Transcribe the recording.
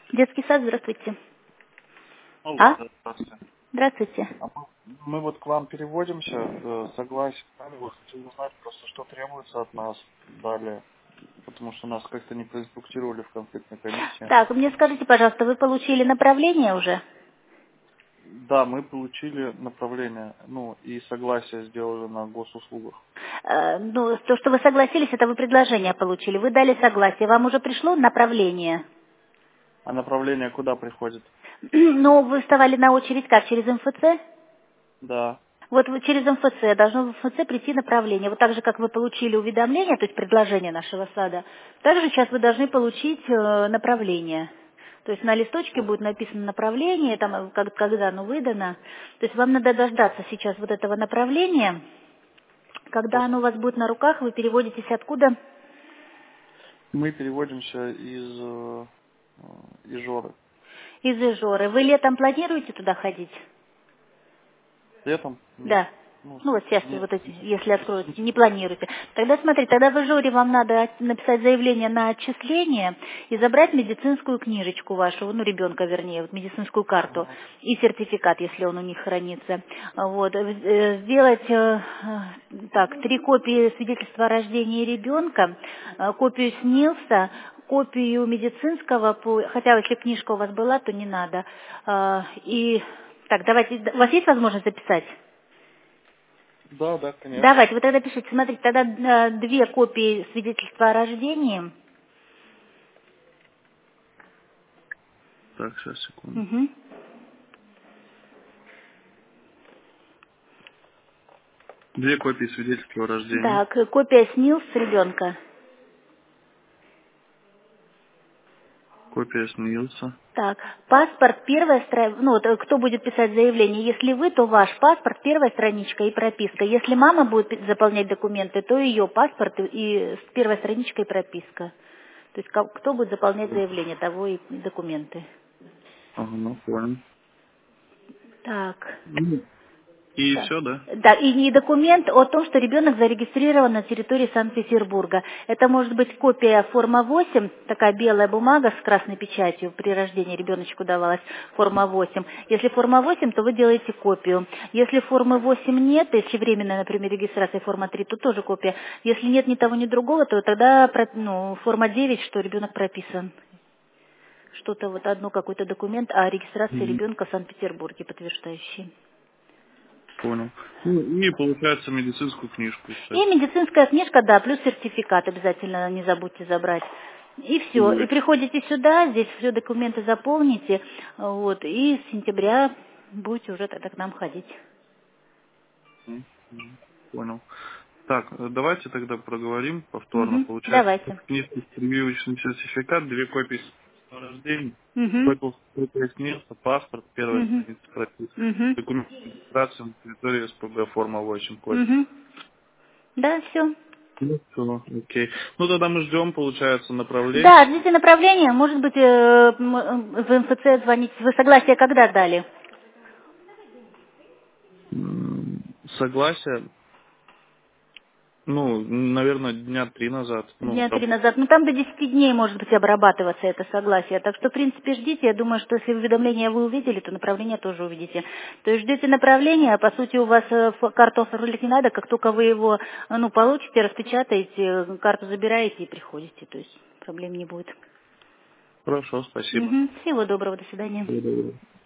Детский сад, здравствуйте. Алло, А? здравствуйте. Здравствуйте. Мы вот к вам переводимся, согласен. Вот хотел узнать просто, что требуется от нас далее, потому что нас как-то не проинструктировали в конфликтной комиссии. Так, мне скажите, пожалуйста, вы получили направление уже? Да, мы получили направление, и согласие сделали на госуслугах. Ну, то, что вы согласились, это вы предложение получили. Вы дали согласие. Вам уже пришло направление? А направление куда приходит? Ну, вы вставали на очередь как? Через МФЦ? Да. Вот вы через МФЦ, должно в МФЦ прийти направление. Вот так же, как вы получили уведомление, то есть предложение нашего сада, также сейчас вы должны получить направление. То есть на листочке будет написано направление, там, когда оно выдано. То есть вам надо дождаться сейчас вот этого направления. Когда оно у вас будет на руках, вы переводитесь откуда? Мы переводимся из Ижоры. Из Ижоры. Вы летом планируете туда ходить? Летом? Нет. Да. Ну вот сейчас Нет. вот эти, если откроете, не планируете. Тогда смотрите, тогда в Ижоре вам надо написать заявление на отчисление и забрать медицинскую книжечку вашу, ну ребенка вернее, вот медицинскую карту и сертификат, если он у них хранится. Вот. Сделать так, 3 копии свидетельства о рождении ребенка, копию СНИЛСа, копию медицинского, хотя если книжка у вас была, то не надо. И так, давайте, у вас есть возможность записать? Да, конечно. Давайте, вы тогда пишите, смотрите, тогда 2 копии свидетельства о рождении. Так, сейчас, секунду. Мгм. 2 копии свидетельства о рождении. Да, копия СНИЛС ребенка. Копия СНИЛСа. Так, паспорт, первая страничка, ну, вот, кто будет писать заявление, если вы, то ваш паспорт, первая страничка и прописка. Если мама будет заполнять документы, то ее паспорт и с первой страничкой прописка. То есть кто будет заполнять заявление, того и документы. Ага, понял. Так. И Да. все, да? Да, и не документ о том, что ребенок зарегистрирован на территории Санкт-Петербурга. Это может быть копия форма 8, такая белая бумага с красной печатью, при рождении ребеночку давалась форма 8. Если форма 8, то вы делаете копию. Если формы 8 нет, если временная, например, регистрация форма 3, то тоже копия. Если нет ни того, ни другого, то тогда форма 9, что ребенок прописан. Что-то вот одно, какой-то документ о регистрации Мгм. ребенка в Санкт-Петербурге, подтверждающий. Понял. И получается медицинскую книжку, И кстати. медицинская книжка, да, плюс сертификат обязательно не забудьте забрать. И все. И приходите сюда, здесь все документы заполните, вот, и с сентября будете уже тогда к нам ходить. Понял. Так, давайте тогда проговорим повторно. Угу. Получается, Давайте. книжка, прививочный сертификат, 2 копии с рождения, Угу. копия СНИЛСа, паспорт, первая Угу. страница прописка, Угу. документ регистрации на территории СПБ, форма 8 копий. Угу. Да, все. Ну, все, окей. Ну, тогда мы ждем, получается, направление. Да, ждите направления, может быть, в МФЦ звоните. Вы согласие когда дали? Согласие, наверное, дня 3 назад. Дня 3 назад. Ну, там до 10 дней может быть обрабатываться это согласие. Так что, в принципе, ждите. Я думаю, что если уведомление вы увидели, то направление тоже увидите. То есть ждете направления, а по сути у вас карту оформлять не надо. Как только вы его, получите, распечатаете, карту забираете и приходите. То есть проблем не будет. Хорошо, спасибо. Мгм. Всего доброго. До свидания. Всего доброго.